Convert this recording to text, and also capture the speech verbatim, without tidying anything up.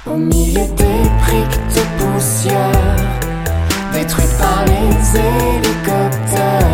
Au milieu des briques de poussière détruites par les hélicoptères,